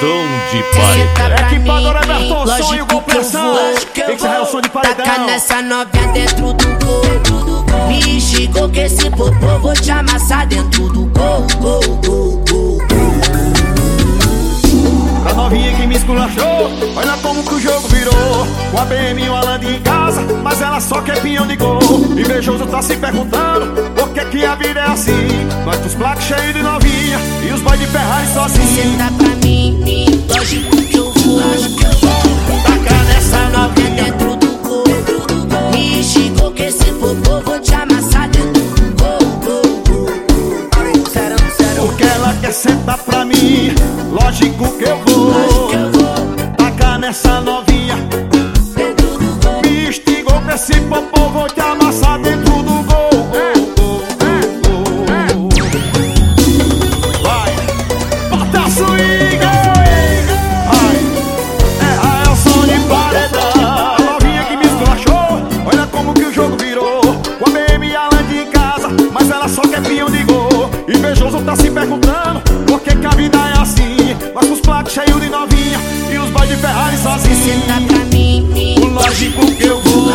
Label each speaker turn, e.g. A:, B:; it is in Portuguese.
A: som de paredão.
B: Equipadora Berton, som e o Gol Pressão. Tem que ser o som de paredão.
C: Taca nessa novinha dentro do gol. Me xingou que esse popô vou te amassar dentro do gol, gol, gol, gol.
B: Pra novinha que me esculachou, olha como que o jogo virou. Com a BM e o Alan em casa, mas ela só quer pinhão de gol. Invejoso tá se perguntando por que a vida é assim. Nós com os placos cheios de novinha e os boys de Ferrari sozinho.
C: Cê tá pra mim, lógico que eu vou.
B: Taca nessa novinha
C: Dentro do gol. Me xingou que esse popô vou te amassar dentro do gol, gol, gol. Sério, sério.
B: porque ela quer sentar pra mim. Lógico que eu vou. Taca nessa novinha. Me instigou pra esse popô, vou te amassar dentro do gol. Vai, bota a swing. É o som de paredão. A novinha que me esculachou, olha como que o jogo virou. Com a BM e a Land em casa, mas ela só quer pinhão de gol. Invejoso tá se perguntando por que a vida é assim. Nós com os placos cheios de novinha e os boys de Ferrari sozinhos.
C: Cê tá pra mim,
B: Lógico que eu vou.